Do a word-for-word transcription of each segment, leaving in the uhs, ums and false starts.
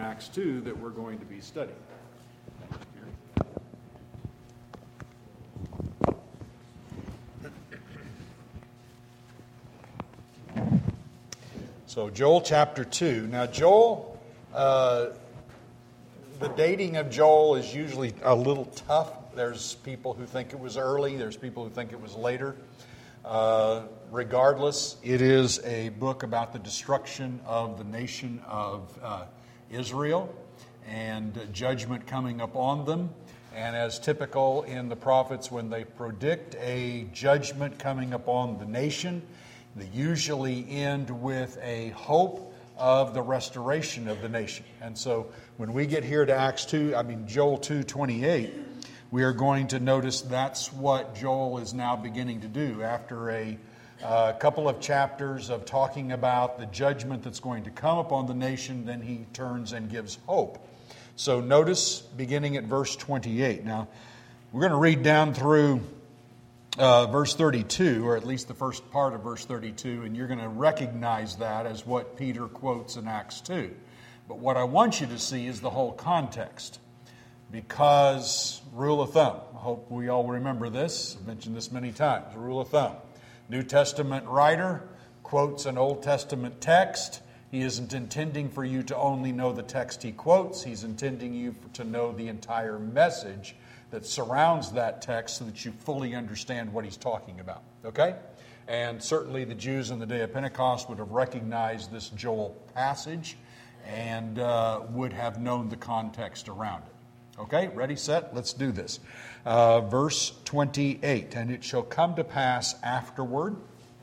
Acts two that we're going to be studying. So Joel chapter two. Now Joel, uh, the dating of Joel is usually a little tough. There's people who think it was early. There's people who think it was later. Uh, regardless, it is a book about the destruction of the nation of uh, Israel and judgment coming upon them. And as typical in the prophets, when they predict a judgment coming upon the nation, they usually end with a hope of the restoration of the nation. And so when we get here to Acts two, I mean Joel two twenty-eight, we are going to notice that's what Joel is now beginning to do. After a uh, couple of chapters of talking about the judgment that's going to come upon the nation, then he turns and gives hope. So notice beginning at verse twenty-eight. Now, we're going to read down through Uh, verse thirty-two, or at least the first part of verse thirty-two, and you're going to recognize that as what Peter quotes in Acts two. But what I want you to see is the whole context. Because, rule of thumb, I hope we all remember this, I've mentioned this many times, rule of thumb. New Testament writer quotes an Old Testament text. He isn't intending for you to only know the text he quotes. He's intending you to know the entire message that surrounds that text so that you fully understand what he's talking about. Okay? And certainly the Jews in the day of Pentecost would have recognized this Joel passage and uh, would have known the context around it. Okay? Ready, set? Let's do this. Uh, verse twenty-eight, and it shall come to pass afterward,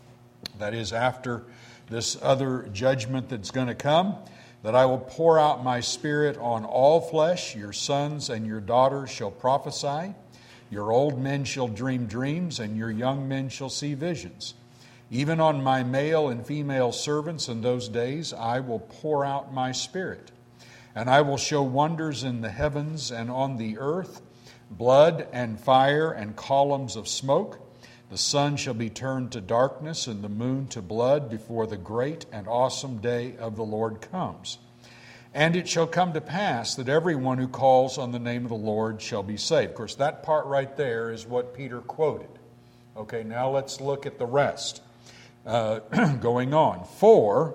that is after this other judgment that's going to come, that I will pour out my Spirit on all flesh. Your sons and your daughters shall prophesy. Your old men shall dream dreams, and your young men shall see visions. Even on my male and female servants in those days I will pour out my Spirit. And I will show wonders in the heavens and on the earth, blood and fire and columns of smoke. The sun shall be turned to darkness and the moon to blood before the great and awesome day of the Lord comes. And it shall come to pass that everyone who calls on the name of the Lord shall be saved. Of course, that part right there is what Peter quoted. Okay, now let's look at the rest. Uh, going on. For,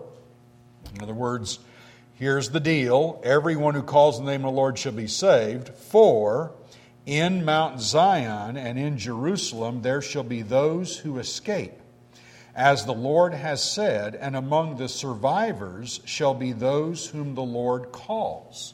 in other words, here's the deal. Everyone who calls on the name of the Lord shall be saved. For in Mount Zion and in Jerusalem there shall be those who escape, as the Lord has said, and among the survivors shall be those whom the Lord calls.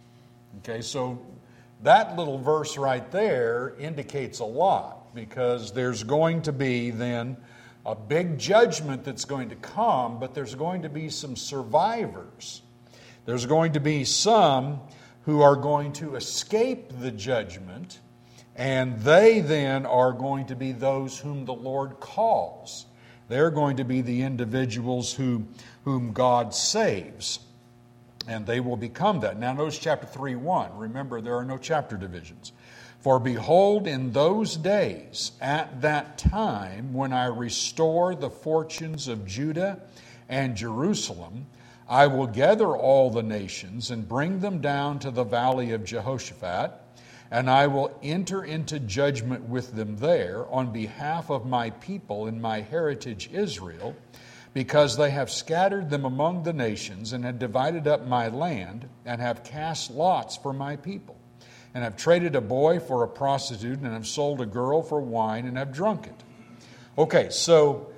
Okay, so that little verse right there indicates a lot, because there's going to be then a big judgment that's going to come, but there's going to be some survivors. There's going to be some who are going to escape the judgment, and they then are going to be those whom the Lord calls. They're going to be the individuals who, whom God saves, and they will become that. Now notice chapter three one. Remember, there are no chapter divisions. For behold, in those days, at that time, when I restore the fortunes of Judah and Jerusalem, I will gather all the nations and bring them down to the valley of Jehoshaphat, and I will enter into judgment with them there on behalf of my people and my heritage Israel, because they have scattered them among the nations and have divided up my land and have cast lots for my people, and have traded a boy for a prostitute and have sold a girl for wine and have drunk it. Okay, so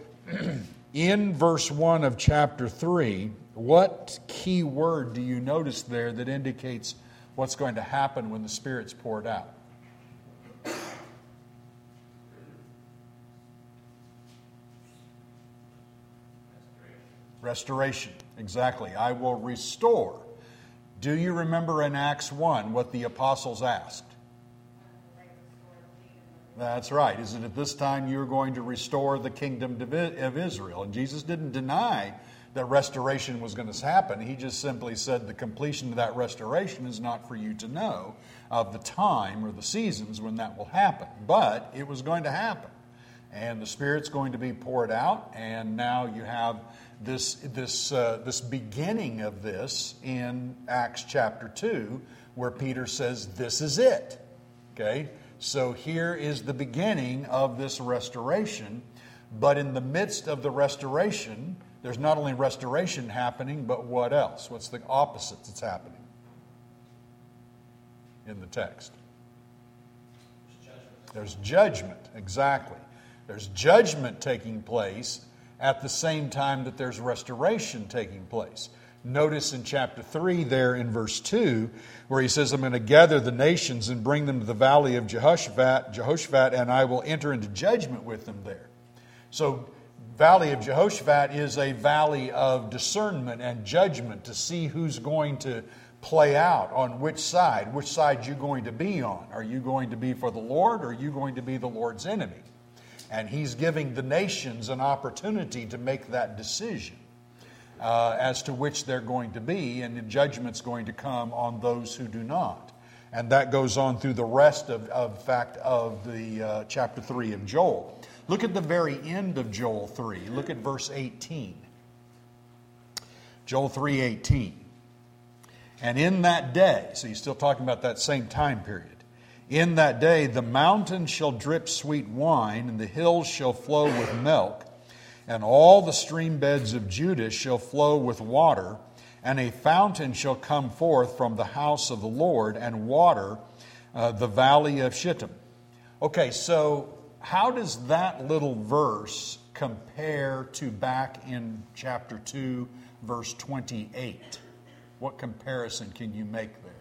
in verse one of chapter three, what key word do you notice there that indicates what's going to happen when the Spirit's poured out? Restoration. Restoration, exactly. I will restore. Do you remember in Acts one what the apostles asked? That's right. Is it at this time you're going to restore the kingdom of Israel? And Jesus didn't deny that restoration was going to happen. He just simply said the completion of that restoration is not for you to know of the time or the seasons when that will happen. But it was going to happen. And the Spirit's going to be poured out, and now you have this, this, uh, this beginning of this in Acts chapter two, where Peter says, this is it. Okay? So here is the beginning of this restoration. But in the midst of the restoration, there's not only restoration happening, but what else? What's the opposite that's happening in the text? There's judgment, exactly. There's judgment taking place at the same time that there's restoration taking place. Notice in chapter three there in verse two, where he says, I'm going to gather the nations and bring them to the valley of Jehoshaphat, Jehoshaphat, and I will enter into judgment with them there. So, valley of Jehoshaphat is a valley of discernment and judgment to see who's going to play out on which side, which side you're going to be on. Are you going to be for the Lord, or are you going to be the Lord's enemy? And he's giving the nations an opportunity to make that decision uh, as to which they're going to be, and the judgment's going to come on those who do not. And that goes on through the rest of, of fact of the uh, chapter three of Joel. Look at the very end of Joel three. Look at verse eighteen. Joel three eighteen. And in that day, so he's still talking about that same time period. In that day, the mountains shall drip sweet wine, and the hills shall flow with milk, and all the stream beds of Judah shall flow with water, and a fountain shall come forth from the house of the Lord, and water uh, the valley of Shittim. Okay, so how does that little verse compare to back in chapter two, verse twenty-eight? What comparison can you make there?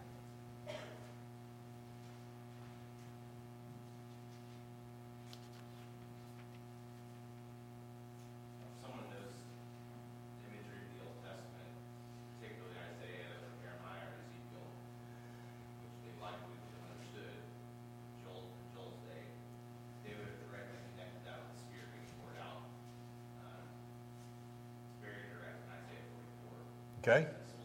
Someone knows the imagery of the Old Testament, particularly Isaiah, or Jeremiah, or Ezekiel, which they likely would have understood Joel, Joel's day, they would have directly connected that with the Spirit being poured out. Um, it's very direct in Isaiah forty-four. Okay.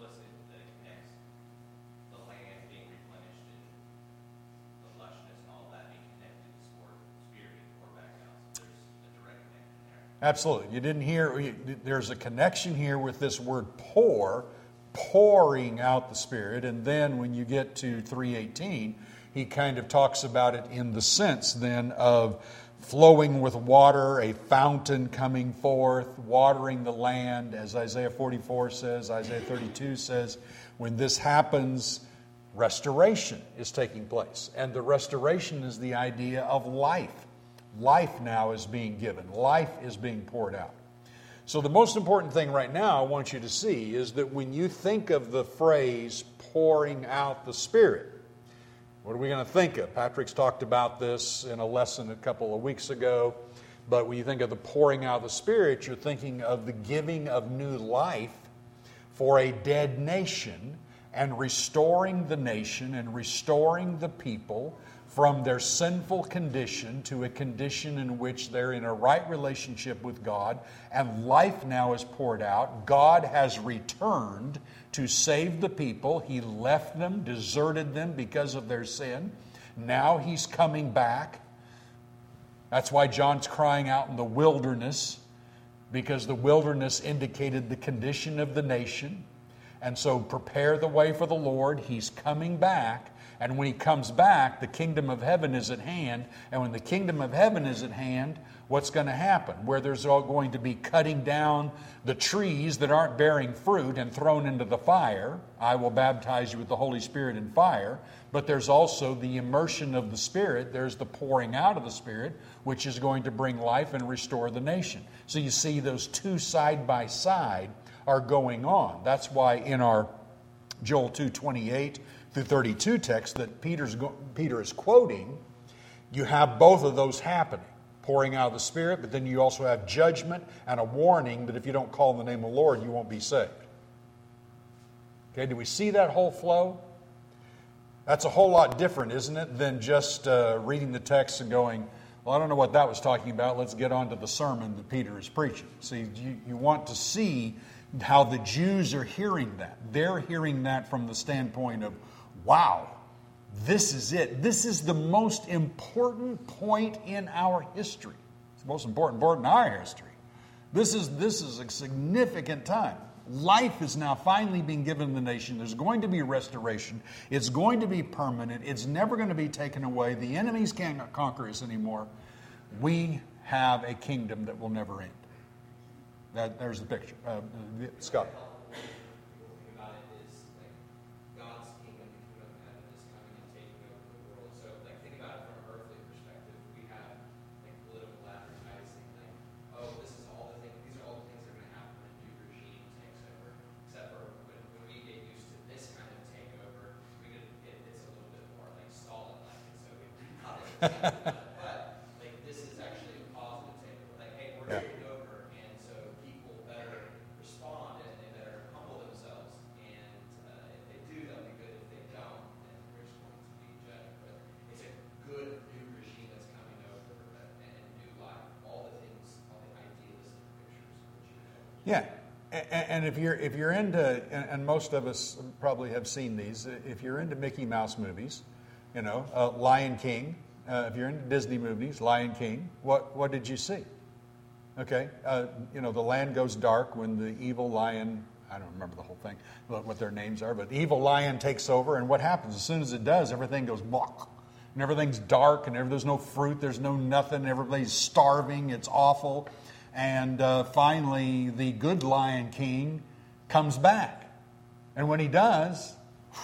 Absolutely. You didn't hear, there's a connection here with this word pour, pouring out the Spirit. And then when you get to three eighteen, he kind of talks about it in the sense then of flowing with water, a fountain coming forth, watering the land, as Isaiah forty-four says, Isaiah thirty-two says. When this happens, restoration is taking place. And the restoration is the idea of life. Life now is being given. Life is being poured out. So the most important thing right now I want you to see is that when you think of the phrase pouring out the Spirit, what are we going to think of? Patrick's talked about this in a lesson a couple of weeks ago. But when you think of the pouring out of the Spirit, you're thinking of the giving of new life for a dead nation and restoring the nation and restoring the people from their sinful condition to a condition in which they're in a right relationship with God, and life now is poured out. God has returned to save the people. He left them, deserted them because of their sin. Now He's coming back. That's why John's crying out in the wilderness, because the wilderness indicated the condition of the nation. And so prepare the way for the Lord. He's coming back. And when He comes back, the kingdom of heaven is at hand. And when the kingdom of heaven is at hand, what's going to happen? Where there's all going to be cutting down the trees that aren't bearing fruit and thrown into the fire. I will baptize you with the Holy Spirit and fire. But there's also the immersion of the Spirit. There's the pouring out of the Spirit, which is going to bring life and restore the nation. So you see those two side by side are going on. That's why in our Joel two twenty-eight through thirty-two text that Peter's Peter is quoting, you have both of those happening. Pouring out of the Spirit, but then you also have judgment and a warning that if you don't call on the name of the Lord, you won't be saved. Okay, do we see that whole flow? That's a whole lot different, isn't it, than just uh, reading the text and going, well, I don't know what that was talking about. Let's get on to the sermon that Peter is preaching. See, you, you want to see how the Jews are hearing that. They're hearing that from the standpoint of, wow, this is it. This is the most important point in our history. It's the most important part in our history. This is, this is a significant time. Life is now finally being given to the nation. There's going to be restoration. It's going to be permanent. It's never going to be taken away. The enemies can't conquer us anymore. We have a kingdom that will never end. That, there's the picture. Uh, Scott. But like this is actually a positive takeaway. Like, hey, we're Yeah. taking over, and so people better respond and they better humble themselves. And uh, if they do, that'll be good. If they don't, then we're just going to be judged. But it's a good new regime that's coming over and, and new life. All the things, all the idealistic pictures which you know. Yeah. And if you're if you're into, and most of us probably have seen these, if you're into Mickey Mouse movies, you know, uh, Lion King. Uh, if you're into Disney movies, Lion King, what what did you see? Okay, uh, you know, the land goes dark when the evil lion, I don't remember the whole thing, what their names are, but the evil lion takes over, and what happens? As soon as it does, everything goes blah, and everything's dark, and there's no fruit, there's no nothing, everybody's starving, it's awful. And uh, finally, the good Lion King comes back. And when he does,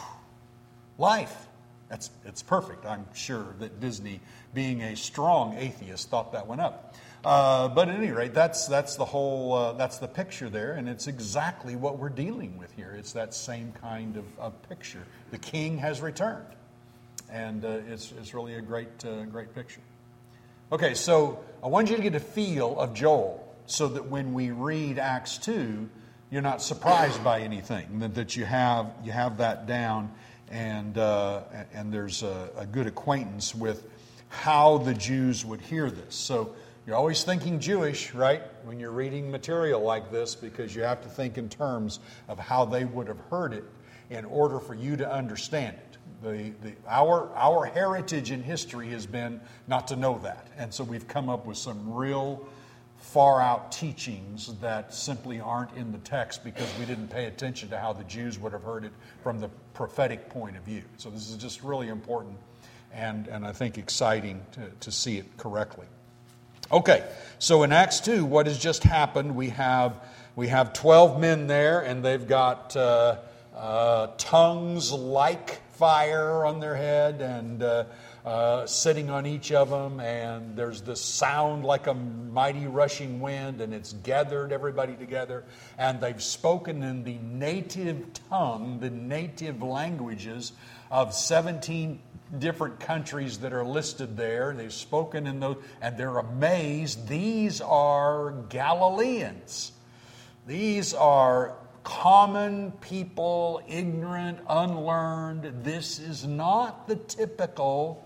life. That's, it's perfect. I'm sure that Disney, being a strong atheist, thought that one up. Uh, but at any rate, that's, that's the whole, uh, that's the picture there, and it's exactly what we're dealing with here. It's that same kind of, of picture. The king has returned, and uh, it's, it's really a great, uh, great picture. Okay, so I want you to get a feel of Joel so that when we read Acts two, you're not surprised by anything, that, that you have you have that down, and uh, and there's a, a good acquaintance with how the Jews would hear this. So you're always thinking Jewish, right, when you're reading material like this, because you have to think in terms of how they would have heard it in order for you to understand it. The, the, our, our heritage in history has been not to know that. And so we've come up with some real far out teachings that simply aren't in the text because we didn't pay attention to how the Jews would have heard it from the prophetic point of view. So this is just really important and, and I think exciting to, to see it correctly. Okay, so in Acts two, what has just happened, we have, we have twelve men there, and they've got uh, uh, tongues like fire on their head, and uh, uh, sitting on each of them, and there's this sound like a mighty rushing wind, and it's gathered everybody together, and they've spoken in the native tongue, the native languages of seventeen different countries that are listed there. They've spoken in those, and they're amazed. These are Galileans. These are common people, ignorant, unlearned. This is not the typical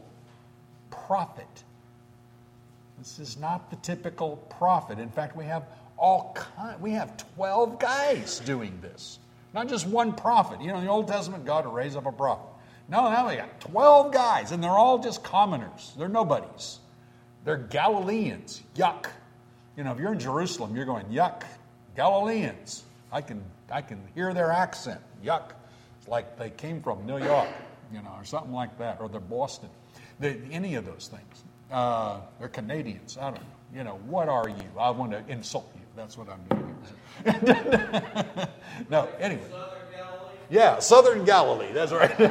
prophet. This is not the typical prophet. In fact, we have all kind, we have twelve guys doing this. Not just one prophet. You know, in the Old Testament, God will raise up a prophet. No, now we got twelve guys, and they're all just commoners. They're nobodies. They're Galileans. Yuck. You know, if you're in Jerusalem, you're going, yuck. Galileans. I can I can hear their accent. Yuck. It's like they came from New York, you know, or something like that, or they're Boston. They, any of those things. Uh, they're Canadians. I don't know. You know, what are you? I want to insult you. That's what I'm doing. No, anyway. Southern Galilee? Yeah, Southern Galilee. That's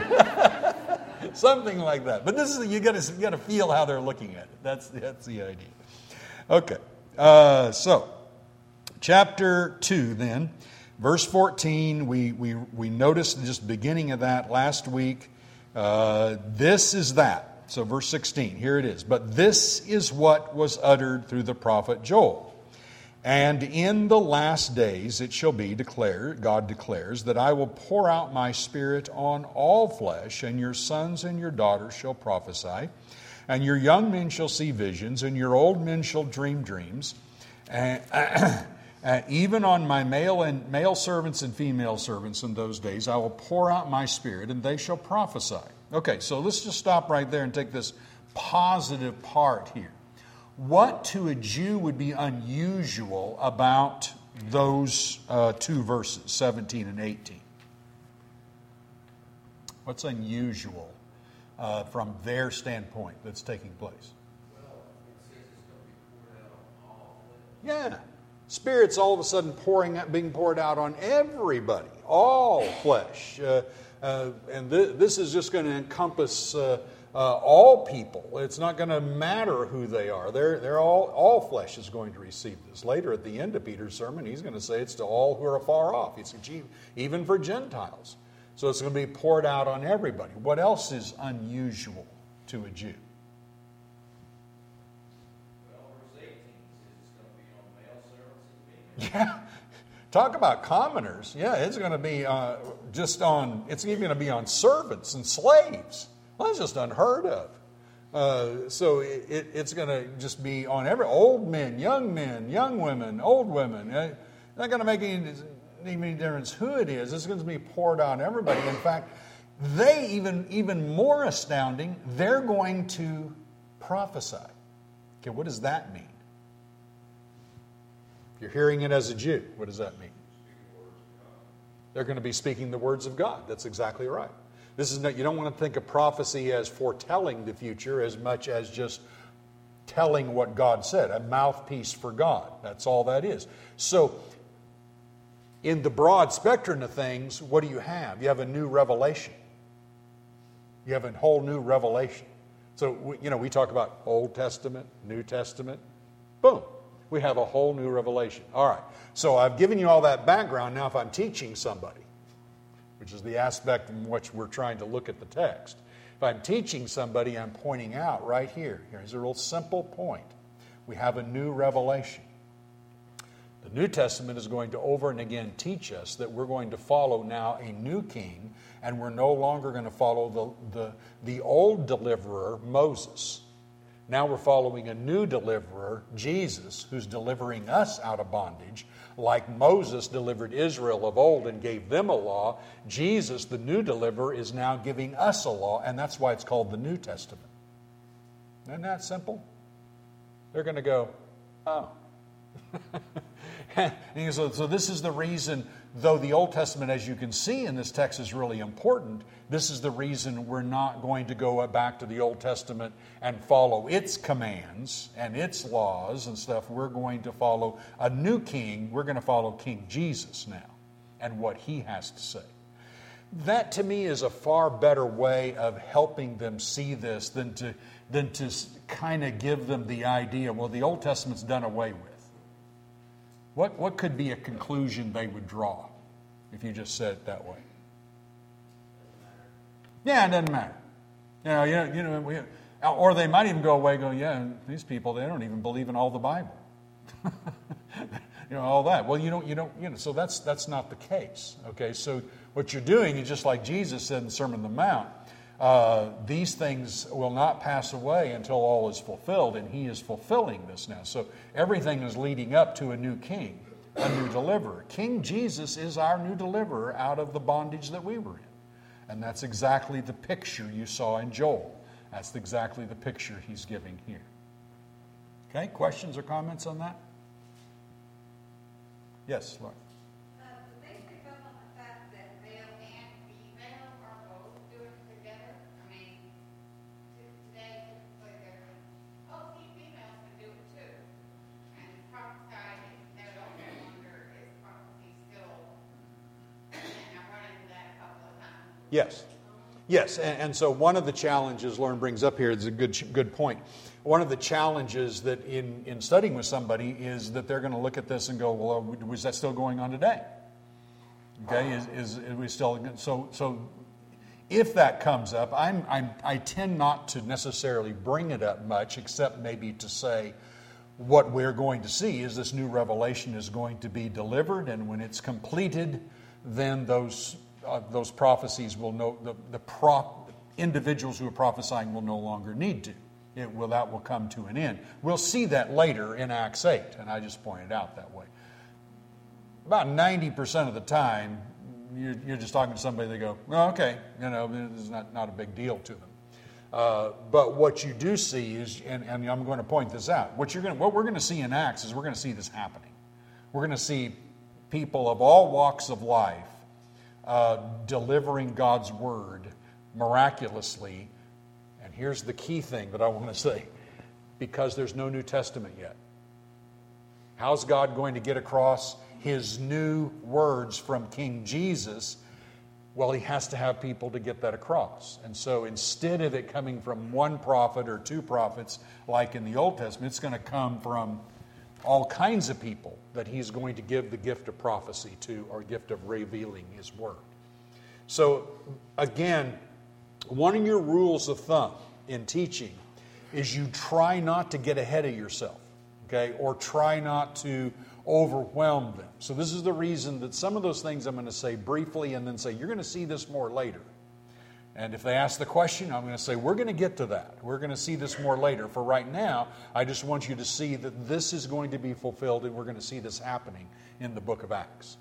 right. Something like that. But this is you got to you got to feel how they're looking at it. That's that's the idea. Okay. Uh, so, chapter two then. Verse fourteen, we, we, we noticed just the beginning of that last week. Uh, this is that. So verse sixteen, here it is. But this is what was uttered through the prophet Joel. And in the last days it shall be declared, God declares, that I will pour out my spirit on all flesh, and your sons and your daughters shall prophesy, and your young men shall see visions, and your old men shall dream dreams. And Uh, even on my male and male servants and female servants in those days, I will pour out my spirit, and they shall prophesy. Okay, so let's just stop right there and take this positive part here. What to a Jew would be unusual about those uh, two verses, seventeen and eighteen? What's unusual uh, from their standpoint that's taking place? Well, it says it's going to be poured out on all flesh. Yeah. Spirit's all of a sudden pouring out, being poured out on everybody, all flesh. Uh, uh, and th- this is just going to encompass uh, uh, all people. It's not going to matter who they are. They're, they're all, all flesh is going to receive this. Later at the end of Peter's sermon, he's going to say it's to all who are afar off. It's even for Gentiles. So it's going to be poured out on everybody. What else is unusual to a Jew? Well, verse eighteen says it's going to be on male servants and female. Yeah. Talk about commoners. Yeah, it's going to be uh, just on, it's even going to be on servants and slaves. Well, that's just unheard of. Uh, so it, it, it's going to just be on every, old men, young men, young women, old women. It's not going to make any, any difference who it is. It's going to be poured out on everybody. In fact, they even, even more astounding, they're going to prophesy. Okay, what does that mean? You're hearing it as a Jew. What does that mean? They're going to be speaking the words of God. That's exactly right. This is not, you don't want to think of prophecy as foretelling the future as much as just telling what God said, a mouthpiece for God. That's all that is. So, in the broad spectrum of things, what do you have? You have a new revelation. You have a whole new revelation. So, you know, we talk about Old Testament, New Testament. Boom. We have a whole new revelation. All right. So I've given you all that background. Now if I'm teaching somebody, which is the aspect in which we're trying to look at the text. If I'm teaching somebody, I'm pointing out right here. Here's a real simple point. We have a new revelation. The New Testament is going to over and again teach us that we're going to follow now a new king, and we're no longer going to follow the, the, the old deliverer, Moses. Now we're following a new deliverer, Jesus, who's delivering us out of bondage. Like Moses delivered Israel of old and gave them a law, Jesus, the new deliverer, is now giving us a law, and that's why it's called the New Testament. Isn't that simple? They're going to go, oh. And so, so this is the reason, though the Old Testament, as you can see in this text, is really important, this is the reason we're not going to go back to the Old Testament and follow its commands and its laws and stuff. We're going to follow a new king. We're going to follow King Jesus now and what he has to say. That, to me, is a far better way of helping them see this than to, than to kind of give them the idea, well, the Old Testament's done away with. What, what could be a conclusion they would draw if you just said it that way? Yeah, it doesn't matter. You know, you know, you know we, or they might even go away and go, yeah, these people, they don't even believe in all the Bible. You know, all that. Well, you don't, you don't, you know, so that's that's not the case. Okay, so what you're doing is just like Jesus said in the Sermon on the Mount, uh, these things will not pass away until all is fulfilled, and he is fulfilling this now. So everything is leading up to a new king, a new deliverer. King Jesus is our new deliverer out of the bondage that we were in. And that's exactly the picture you saw in Joel. That's exactly the picture he's giving here. Okay, questions or comments on that? Yes, Laura. Uh, do they pick up on the fact that male and female are both doing it together? I mean, t- today, like, they're, oh, see, females can do it too. And prophesying, no longer wonder, is prophecy still, and I've run into that a couple of times. Yes. Yes, and, and so one of the challenges Lauren brings up here is a good good point. One of the challenges that in, in studying with somebody is that they're going to look at this and go, well, was that still going on today? Okay, is, is, is we still, so so if that comes up, I'm, I'm, I tend not to necessarily bring it up much, except maybe to say what we're going to see is this new revelation is going to be delivered, and when it's completed, then those uh, those prophecies will no the the prop, individuals who are prophesying will no longer need to. It will, that will come to an end. We'll see that later in Acts eight, and I just pointed out that way. About ninety percent of the time, you're, you're just talking to somebody, they go, well, okay, you know, it's not, not a big deal to them. Uh, but what you do see is, and, and I'm going to point this out, what, you're going to, what we're going to see in Acts is we're going to see this happening. We're going to see people of all walks of life uh, delivering God's word miraculously. And here's the key thing that I want to say, because there's no New Testament yet. How's God going to get across His new words from King Jesus? Well, He has to have people to get that across. And so instead of it coming from one prophet or two prophets like in the Old Testament, it's going to come from all kinds of people that He's going to give the gift of prophecy to, or gift of revealing His word. So again, one of your rules of thumb in teaching is you try not to get ahead of yourself, okay, or try not to overwhelm them. So this is the reason that some of those things I'm going to say briefly and then say, you're going to see this more later. And if they ask the question, I'm going to say, we're going to get to that. We're going to see this more later. For right now, I just want you to see that this is going to be fulfilled, and we're going to see this happening in the book of Acts.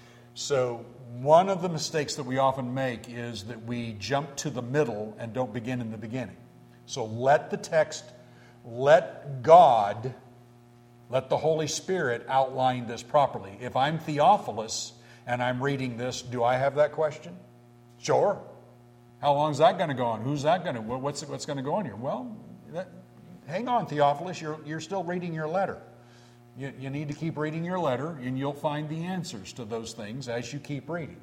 So one of the mistakes that we often make is that we jump to the middle and don't begin in the beginning. So let the text, let God, let the Holy Spirit outline this properly. If I'm Theophilus and I'm reading this, do I have that question? Sure. How long is that going to go on? Who's that going to, what's, what's going to go on here? Well, that, hang on, Theophilus, you're, you're still reading your letter. You, you need to keep reading your letter, and you'll find the answers to those things as you keep reading.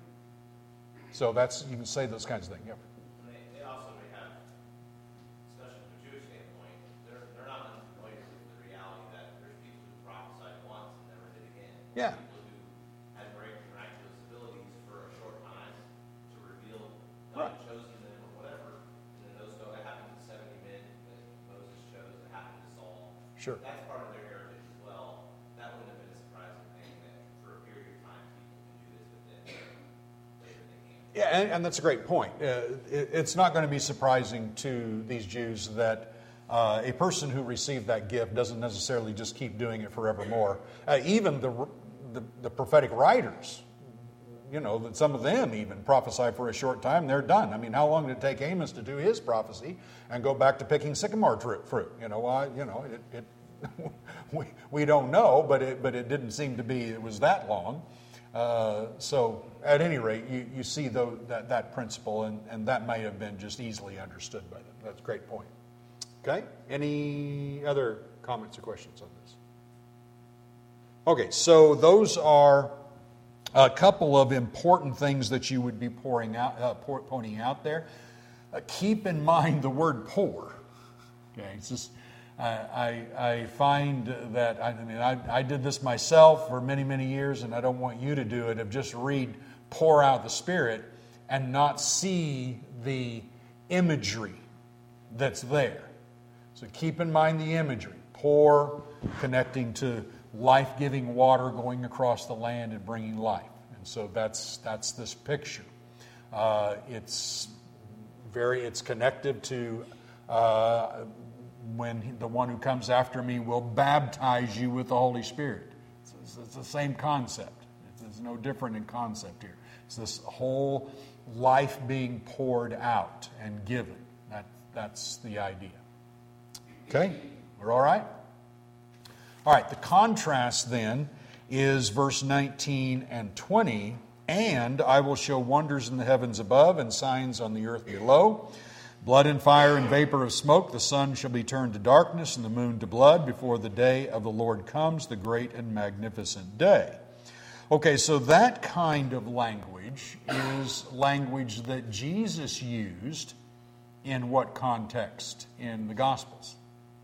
So that's, you can say those kinds of things. Yep. They, they also may have, especially from a Jewish standpoint, they're, they're not unfamiliar with the reality that there's people who prophesied once and never did again. Yeah. People who had great miraculous abilities for a short time to reveal God had chosen them or whatever. And then those go, it happened to seventy men that Moses chose, it happened to Saul. Sure. That's part of their heritage as well. That wouldn't have been a surprising thing that for a period of time people can do this, but then later they can't. Yeah, and, and that's a great point. Uh, it, it's not going to be surprising to these Jews that uh, a person who received that gift doesn't necessarily just keep doing it forevermore. Uh, even the, the the prophetic writers, you know, that some of them even prophesy for a short time, they're done. I mean, how long did it take Amos to do his prophecy and go back to picking sycamore fruit? You know, I, you know, it, it we we don't know, but it but it didn't seem to be it was that long. Uh, so at any rate, you, you see though that, that principle, and, and that may have been just easily understood by them. That's a great point. Okay, any other comments or questions on this? Okay, so those are a couple of important things that you would be pouring out, uh, pour, pointing out there. Uh, keep in mind the word pour. Okay, it's just uh, I I find that I, I mean I I did this myself for many many years, and I don't want you to do it. Of just read pour out the Spirit and not see the imagery that's there. So keep in mind the imagery. Pour, connecting to life-giving water going across the land and bringing life. And so that's that's this picture. Uh, it's very it's connected to uh, when he, the one who comes after me will baptize you with the Holy Spirit. It's, it's the same concept. It's, it's no different in concept here. It's this whole life being poured out and given. That that's the idea. Okay, we're all right? All right, the contrast then is verse nineteen and twenty. And I will show wonders in the heavens above and signs on the earth below. Blood and fire and vapor of smoke. The sun shall be turned to darkness and the moon to blood before the day of the Lord comes, the great and magnificent day. Okay, so that kind of language is language that Jesus used in what context in the Gospels?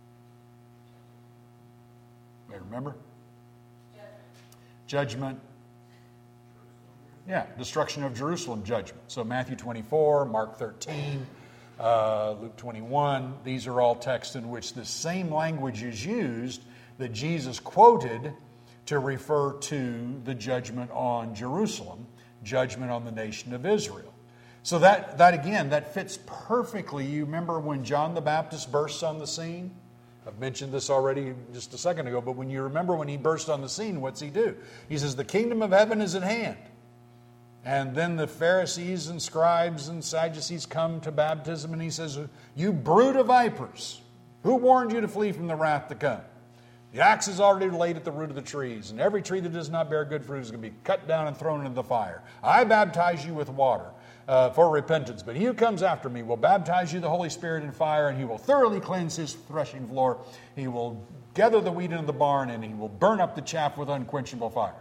Remember? Judgment. Judgment. Yeah, destruction of Jerusalem judgment. So Matthew twenty-four, Mark thirteen, uh, Luke twenty-one, these are all texts in which the same language is used that Jesus quoted to refer to the judgment on Jerusalem, judgment on the nation of Israel. So that, that again, that fits perfectly. You remember when John the Baptist bursts on the scene? I've mentioned this already just a second ago, but when you remember when he burst on the scene, what's he do? He says, the kingdom of heaven is at hand. And then the Pharisees and scribes and Sadducees come to baptism, and he says, "You brood of vipers, who warned you to flee from the wrath to come? The axe is already laid at the root of the trees, and every tree that does not bear good fruit is going to be cut down and thrown into the fire. I baptize you with water uh, for repentance, but he who comes after me will baptize you with the Holy Spirit and fire, and he will thoroughly cleanse his threshing floor. He will gather the wheat into the barn, and he will burn up the chaff with unquenchable fire."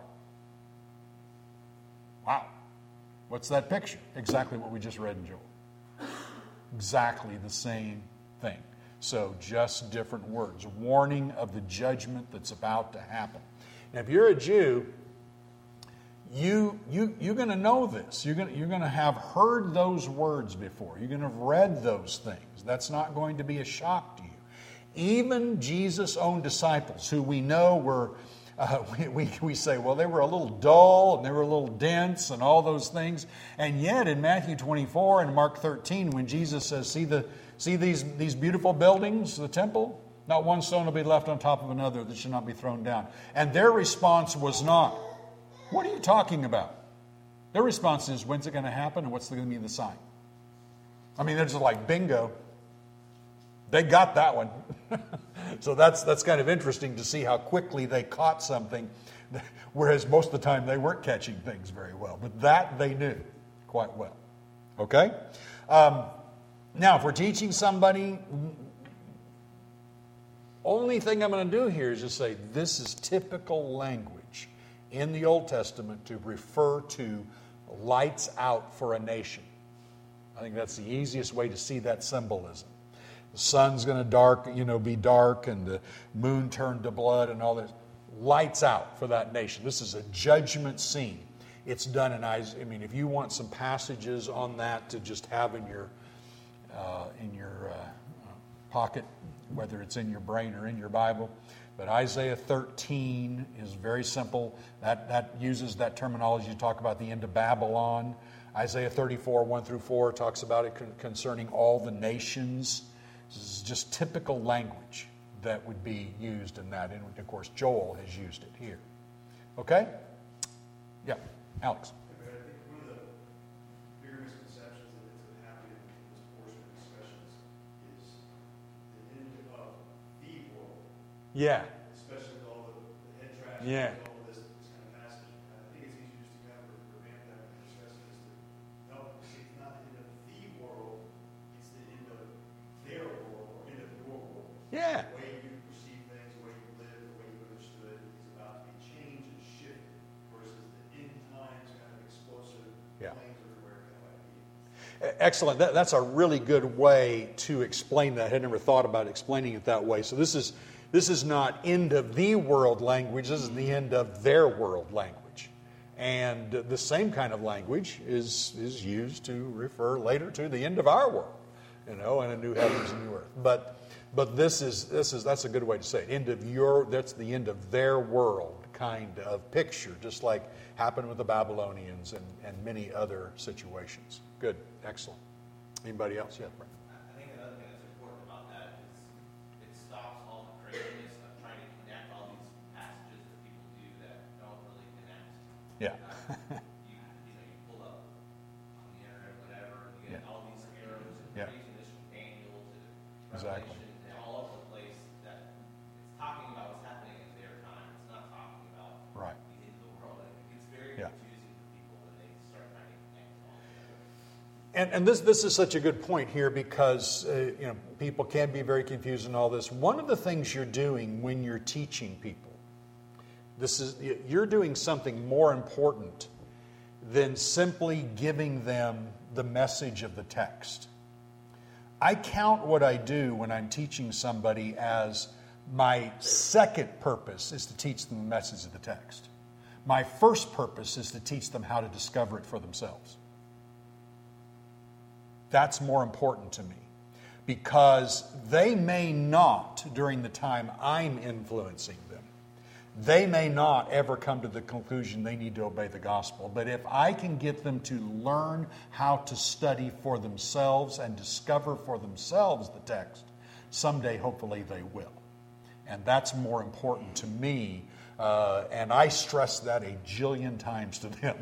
Wow. What's that picture? Exactly what we just read in Joel. Exactly the same thing. So just different words. Warning of the judgment that's about to happen. Now, if you're a Jew, you, you, you're going to know this. You're going, you're going to have heard those words before. You're going to have read those things. That's not going to be a shock to you. Even Jesus' own disciples, who we know were, uh, we, we, we say, well, they were a little dull and they were a little dense and all those things. And yet in Matthew twenty-four and Mark thirteen, when Jesus says, see the See these, these beautiful buildings, the temple? Not one stone will be left on top of another that should not be thrown down. And their response was not, "What are you talking about?" Their response is, "When's it going to happen and what's going to be the sign?" I mean, they're just like, bingo. They got that one. So that's, that's kind of interesting to see how quickly they caught something, whereas most of the time they weren't catching things very well. But that they knew quite well. Okay? Um, Now, if we're teaching somebody, only thing I'm going to do here is just say this is typical language in the Old Testament to refer to lights out for a nation. I think that's the easiest way to see that symbolism. The sun's going to dark, you know, be dark, and the moon turned to blood, and all this. Lights out for that nation. This is a judgment scene. It's done in Isaiah. I mean, if you want some passages on that to just have in your Uh, in your uh, pocket, whether it's in your brain or in your Bible. But Isaiah thirteen is very simple. That, that uses that terminology to talk about the end of Babylon. Isaiah thirty-four, one through four talks about it con- concerning all the nations. This is just typical language that would be used in that. And of course, Joel has used it here. Okay? Yeah, Alex. Yeah. Especially with all the, the head trash yeah. and all this, this kind of passage. I think it's easy just to kind of revamp that and discuss it as to, no, it's not the end of the world, it's the end of their world or end of your world. Yeah. The way you perceive things, the way you live, the way you understood is about to be changed and shifted versus the end times kind of explosive yeah. flames everywhere kind of idea. Excellent. That, that's a really good way to explain that. I had never thought about explaining it that way. So this is This is not end of the world language. This is the end of their world language. And the same kind of language is, is used to refer later to the end of our world, you know, and a new heavens and new earth. But but this is this is that's a good way to say it. End of your that's the end of their world kind of picture, just like happened with the Babylonians and, and many other situations. Good, excellent. Anybody else? Yeah, Brent. Yeah. you, you know, you pull up on the internet, whatever, you get yeah. all these arrows and yeah. raising this from Daniel to exactly. Revelation and all over the place. That it's talking about what's happening in their time. It's not talking about right. the end of the world. It gets very yeah. confusing for people when they start trying to connect all together. And, and this this is such a good point here because uh, you know people can be very confused in all this. One of the things you're doing when you're teaching people. This is, you're doing something more important than simply giving them the message of the text. I count what I do when I'm teaching somebody as my second purpose is to teach them the message of the text. My first purpose is to teach them how to discover it for themselves. That's more important to me because they may not, during the time I'm influencing them, they may not ever come to the conclusion they need to obey the gospel. But if I can get them to learn how to study for themselves and discover for themselves the text, someday, hopefully, they will. And that's more important to me. Uh, and I stress that a jillion times to them.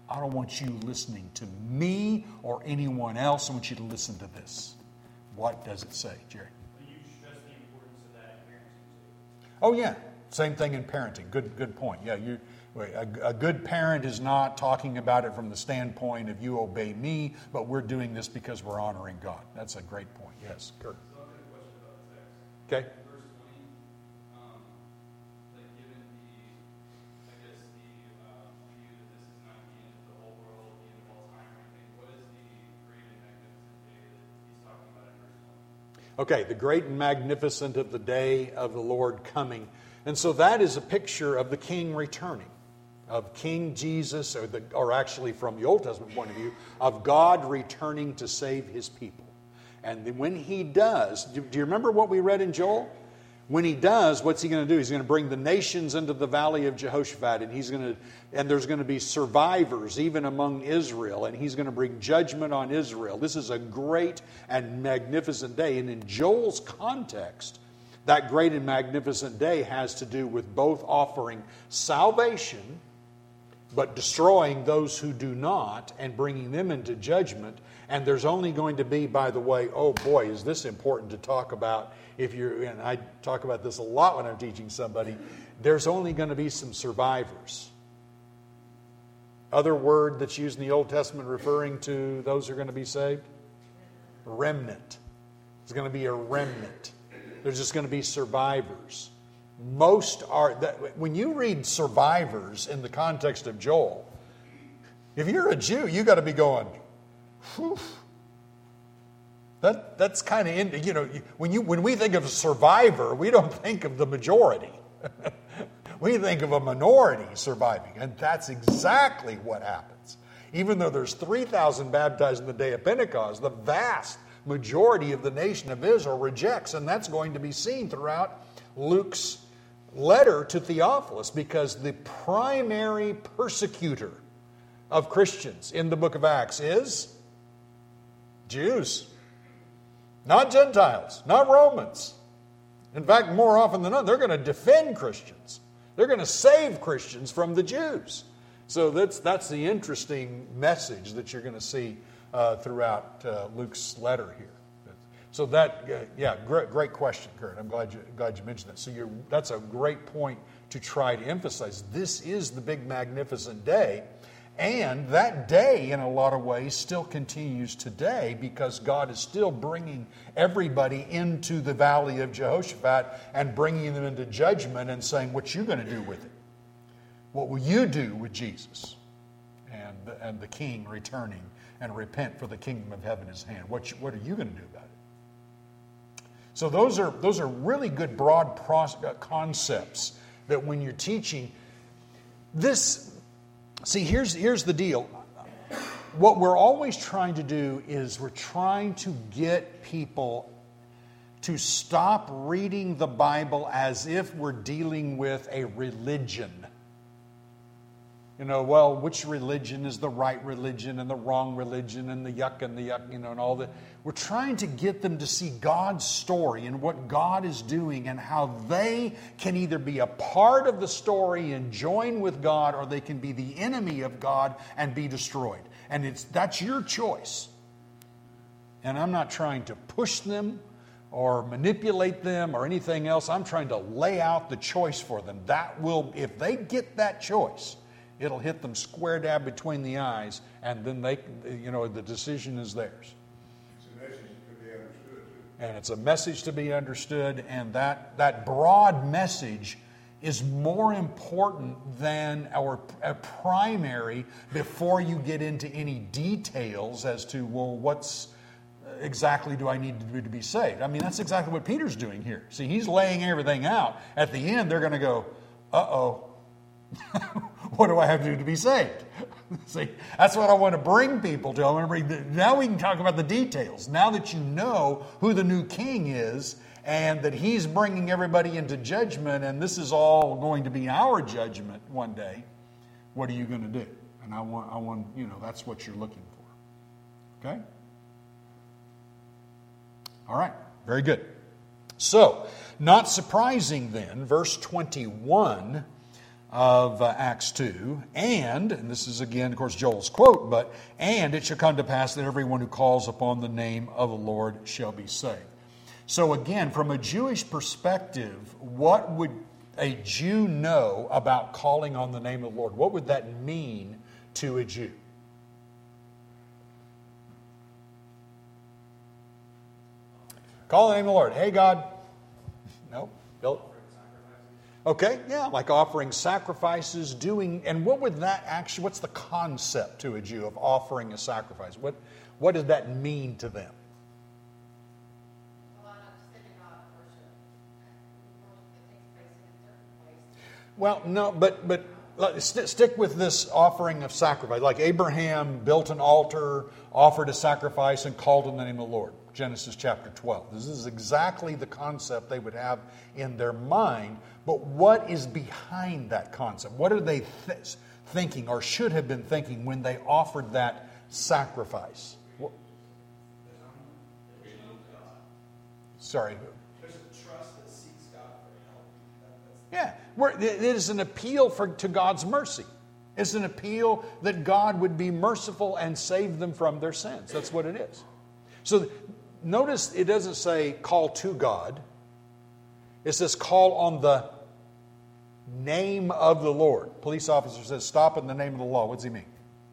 I don't want you listening to me or anyone else. I want you to listen to this. What does it say, Jerry? You stress the importance of that in parenting. Oh, yeah. Same thing in parenting. Good good point. Yeah, you, a, a good parent is not talking about it from the standpoint of you obey me, but we're doing this because we're honoring God. That's a great point. Yes, Kurt. So I've got a question about the text. Okay. Verse twenty, um, like given the, I guess the uh, view that this is not the end of the whole world, the end of all time or anything, what is the great and magnificent day that he's talking about in verse twenty? Okay, the great and magnificent of the day of the Lord coming. And so that is a picture of the King returning, of King Jesus, or, the, or actually from the Old Testament point of view, of God returning to save His people. And when He does, do, do you remember what we read in Joel? When He does, what's He going to do? He's going to bring the nations into the valley of Jehoshaphat, and He's going to, and there's going to be survivors even among Israel, and He's going to bring judgment on Israel. This is a great and magnificent day, and in Joel's context, that great and magnificent day has to do with both offering salvation, but destroying those who do not and bringing them into judgment. And there's only going to be, by the way, oh boy, is this important to talk about. If you're, and I talk about this a lot when I'm teaching somebody, there's only going to be some survivors. Other word that's used in the Old Testament referring to those who are going to be saved? Remnant. There's going to be a remnant. There's just going to be survivors. Most are, that, when you read survivors in the context of Joel, if you're a Jew, you got to be going, whew. That, that's kind of, you know, when, you, when we think of a survivor, we don't think of the majority. We think of a minority surviving, and that's exactly what happens. Even though there's three thousand baptized in the day of Pentecost, the vast majority of the nation of Israel rejects, and that's going to be seen throughout Luke's letter to Theophilus, because the primary persecutor of Christians in the book of Acts is Jews, not Gentiles, not Romans. In fact, more often than not, they're going to defend Christians. They're going to save Christians from the Jews. So that's that's the interesting message that you're going to see uh, throughout uh, Luke's letter here. So that, uh, yeah, great, great question, Kurt. I'm glad you glad you mentioned that. So you're, that's a great point to try to emphasize. This is the big magnificent day, and that day, in a lot of ways, still continues today because God is still bringing everybody into the valley of Jehoshaphat and bringing them into judgment and saying, "What you going to do with it? What will you do with Jesus?" And and the King returning and repent, for the kingdom of heaven is at hand. What you, what are you going to do about it? So those are those are really good broad pros- concepts that when you're teaching this, see, here's here's the deal. What we're always trying to do is we're trying to get people to stop reading the Bible as if we're dealing with a religion. You know, well, which religion is the right religion and the wrong religion and the yuck and the yuck, you know, and all that. We're trying to get them to see God's story and what God is doing and how they can either be a part of the story and join with God, or they can be the enemy of God and be destroyed. And it's that's your choice. And I'm not trying to push them or manipulate them or anything else. I'm trying to lay out the choice for them. That will, if they get that choice, it'll hit them square dab between the eyes, and then they, you know, the decision is theirs. It's a message to be understood. And it's a message to be understood, and that, that broad message is more important than our a primary before you get into any details as to, well, what's exactly do I need to do to be saved? I mean, that's exactly what Peter's doing here. See, he's laying everything out. At the end, they're going to go, uh-oh. What do I have to do to be saved? See, that's what I want to bring people to. I want to bring the, now we can talk about the details. Now that you know who the new king is and that he's bringing everybody into judgment, and this is all going to be our judgment one day, what are you going to do? And I want, I want, you know, that's what you're looking for. Okay? All right. Very good. So, not surprising then, verse twenty-one. of uh, Acts two, and, and this is again, of course, Joel's quote, but, and it shall come to pass that everyone who calls upon the name of the Lord shall be saved. So again, from a Jewish perspective, what would a Jew know about calling on the name of the Lord? What would that mean to a Jew? Call the name of the Lord. Hey, God. No? Bill? Okay, yeah, like offering sacrifices, doing, and what would that actually, what's the concept to a Jew of offering a sacrifice? What, what does that mean to them? A lot of synagogue worship, worship that takes place in a certain place. Well, no, but but let- st- stick with this offering of sacrifice. Like Abraham built an altar, offered a sacrifice, and called on the name of the Lord. Genesis chapter twelve. This is exactly the concept they would have in their mind. But what is behind that concept? What are they th- thinking or should have been thinking when they offered that sacrifice? What? Sorry. There's a trust that seeks God for help. That- Yeah, that's- we're, it is an appeal for, to God's mercy. It's an appeal that God would be merciful and save them from their sins. That's what it is. So notice it doesn't say call to God. It says call on the name of the Lord. Police officer says stop in the name of the law. What does he mean?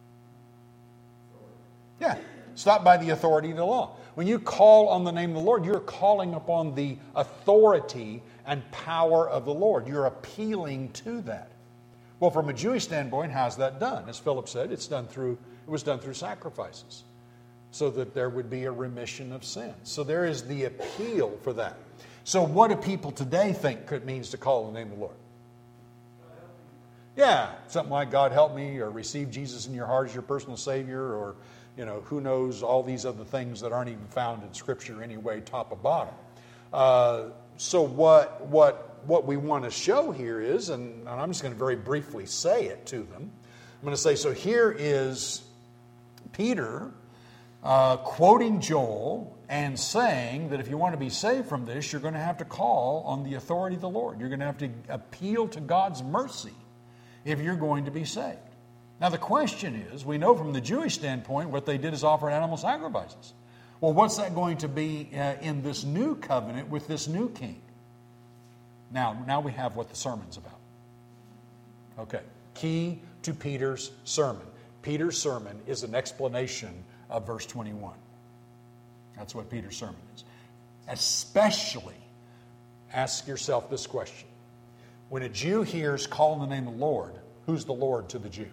Yeah, stop by the authority of the law. When you call on the name of the Lord, you're calling upon the authority and power of the Lord. You're appealing to that. Well, from a Jewish standpoint, how's that done? As Philip said, it's done through it was done through sacrifices, so that there would be a remission of sins. So there is the appeal for that. So what do people today think it means to call on the name of the Lord? Yeah, something like God help me, or receive Jesus in your heart as your personal Savior, or, you know, who knows, all these other things that aren't even found in Scripture anyway, top or bottom. Uh, so what what what we want to show here is, and, and I'm just going to very briefly say it to them. I'm going to say, so here is Peter uh, quoting Joel and saying that if you want to be saved from this, you're going to have to call on the authority of the Lord. You're going to have to appeal to God's mercy if you're going to be saved. Now the question is, we know from the Jewish standpoint what they did is offer animal sacrifices. Well, what's that going to be uh, in this new covenant with this new king? Now, now we have what the sermon's about. Okay, key to Peter's sermon. Peter's sermon is an explanation of verse twenty-one. That's what Peter's sermon is. Especially, ask yourself this question. When a Jew hears call in the name of the Lord, who's the Lord to the Jew?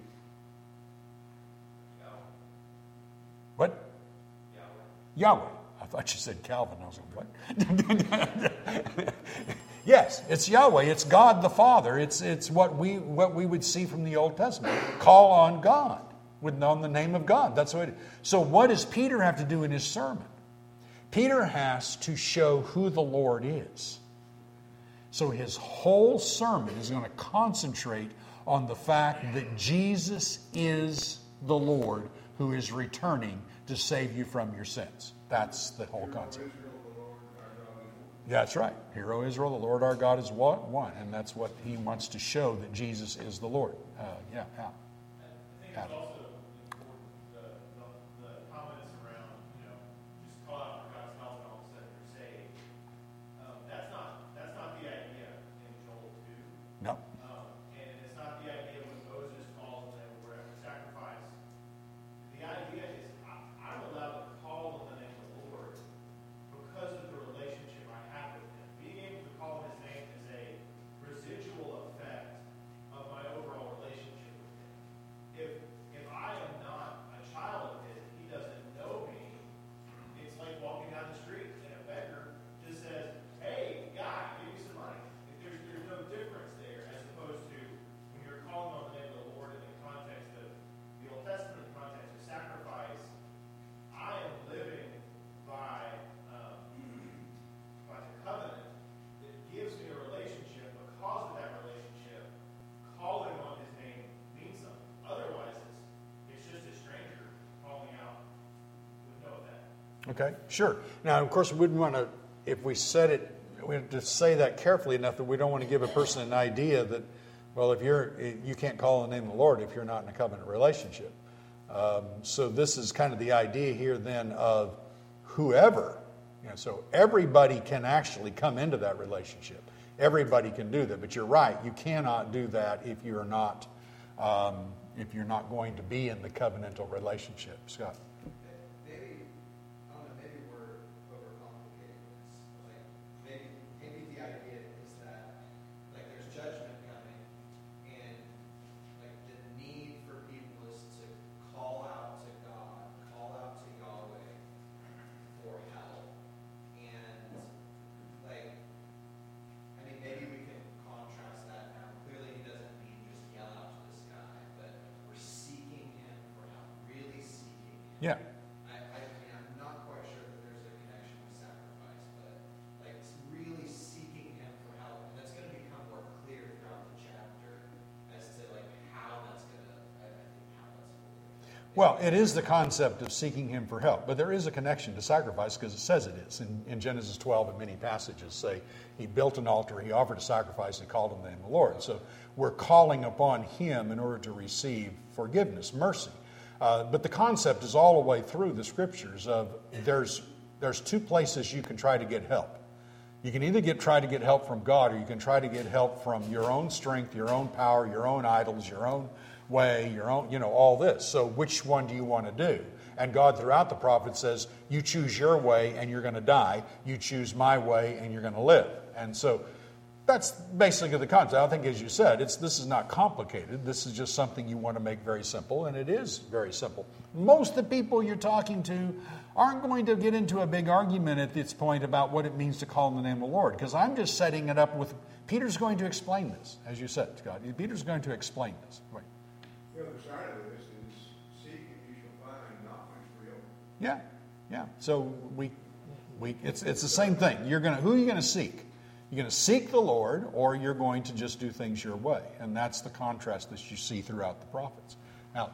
What? Yahweh. Yahweh. I thought you said Calvin. I was like, what? Yes, it's Yahweh. It's God the Father. It's it's what we what we would see from the Old Testament. Call on God with on the name of God. That's what it is. So what does Peter have to do in his sermon? Peter has to show who the Lord is. So his whole sermon is going to concentrate on the fact that Jesus is the Lord who is returning to save you from your sins. That's the whole concept. That's right. Hear, O Israel, the Lord our God is one. And that's what he wants to show, that Jesus is the Lord. Uh, yeah, yeah. I think it's also important, the, the, the comments around, you know, just call out for God's help and all of a sudden you're saved. Um, that's not, that's not the idea in Joel two. No. Um, and it's not the idea when Moses calls and they were at the sacrifice. The idea is I, I'm allowed to call on the name of the Lord because of the relationship I have with him. Being able to call his name is a residual effect of my overall relationship with him. If if I am not a child of his, he doesn't know me, it's like walking down the street and a beggar just says, hey, guy, give me some money. There's, there's no difference there as opposed to when you're calling on the name of the Lord in the context of the Old Testament, the context of sacrifice. I am living by um, by the covenant that gives me a relationship. Because of that relationship, calling on his name means something. Otherwise, it's, it's just a stranger calling out with no effect. Okay, sure. Now, of course, we wouldn't want to, if we said it, we have to say that carefully enough that we don't want to give a person an idea that Well, if you're, you can't call on the name of the Lord if you're not in a covenant relationship. Um, so this is kind of the idea here then of whoever. You know, so everybody can actually come into that relationship. Everybody can do that. But you're right, you cannot do that if you're not, um, if you're not going to be in the covenantal relationship. Scott. Maybe, I don't know, maybe we're overcomplicating this. Like, maybe, maybe the idea is that, like, there's judgment coming, and, like, the need for people is to call out to God, call out to Yahweh for help. And, like, I mean, maybe we can contrast that now. Clearly, he doesn't mean just yell out to this guy, but we're seeking him for help, really seeking him. Yeah. I, I mean, I'm not quite sure that there's a connection with sacrifice, but like it's really seeking him for help, and that's going to become more clear throughout the chapter as to like how that's going to, I, I think how that's going to. Well, it is the concept of seeking him for help, but there is a connection to sacrifice because it says it is. In, in Genesis twelve, and many passages say he built an altar, he offered a sacrifice, and called on the name of the Lord. So we're calling upon him in order to receive forgiveness, mercy. Uh, but the concept is all the way through the scriptures of there's there's two places you can try to get help. You can either get try to get help from God, or you can try to get help from your own strength, your own power, your own idols, your own way, your own, you know, all this. So which one do you want to do? And God throughout the prophet says, you choose your way and you're going to die. You choose my way and you're going to live. And so that's basically the concept. I think, as you said, it's this is not complicated. This is just something you want to make very simple, and it is very simple. Most of the people you're talking to aren't going to get into a big argument at this point about what it means to call on the name of the Lord, because I'm just setting it up with, Peter's going to explain this, as you said, Scott. Peter's going to explain this. Right. The other side of this is seek and you shall find, knock and real. Yeah, yeah. So we, we, it's it's the same thing. You're gonna, who are you going to seek? You're going to seek the Lord, or you're going to just do things your way. And that's the contrast that you see throughout the prophets. Alex.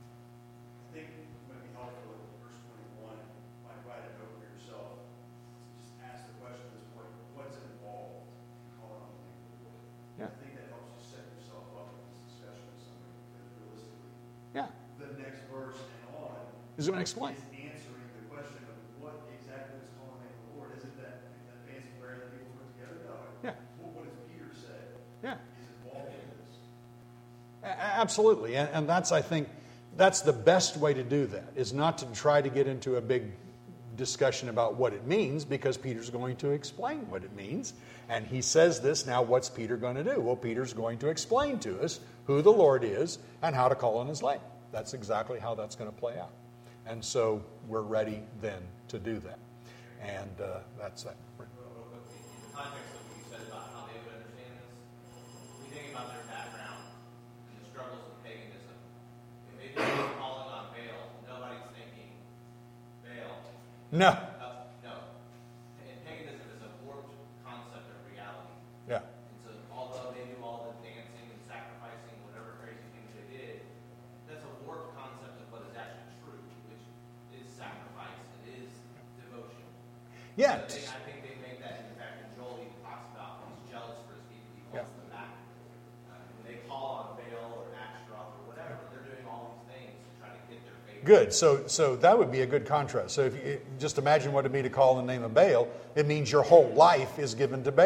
I think it might be helpful in verse twenty-one, like write a note for yourself. Just ask the question at this point, what's involved in calling on the name of the Lord? Yeah. I think that helps you set yourself up in this discussion with somebody, because realistically, Yeah. the next verse and on Is going to explain. is answering the question of what exactly is calling on the name of the Lord. Isn't that that fancy prayer that people put together? No. Yeah. What, what does Peter say? Yeah. Is involved in this. A- Absolutely. And, and that's, I think, that's the best way to do that, is not to try to get into a big discussion about what it means, because Peter's going to explain what it means. And he says this, now what's Peter going to do? Well, Peter's going to explain to us who the Lord is and how to call on his name. That's exactly how that's going to play out. And so we're ready then to do that. And uh, that's that. Real, real quickly, in the context of what you said about how they would understand this, when you think about their background and the struggles of paganism, if they just calling on Baal, nobody's thinking Baal. No. Uh, no. And paganism is a warped concept of reality. Yeah. And so although they do all the dancing and sacrificing, whatever crazy things they did, that's a warped concept of what is actually true, which is sacrifice, it is devotion. Yeah. So they, I think they make that, in fact, and Joel even talks about he's jealous for his people, he calls Yeah. them back. Uh, when they call on Baal or Ashtaroth or whatever, they're doing all these things to try to get their favor. Good. So, so that would be a good contrast. So if you just imagine what it would be to call in the name of Baal, it means your whole life is given to Baal.